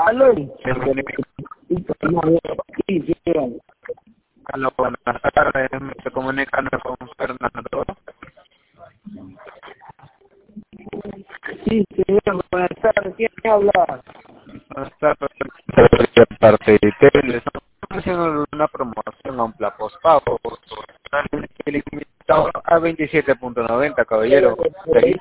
Aló. Bienvenido. Sí, sí, Aló, buenas tardes. Se comunican con Fernando. sí, señor, buenas tardes. ¿Quién habla? Buenas tardes. De parte de Tele. Estamos haciendo una promoción a un plan postpago. Limitado a 27.90, caballero.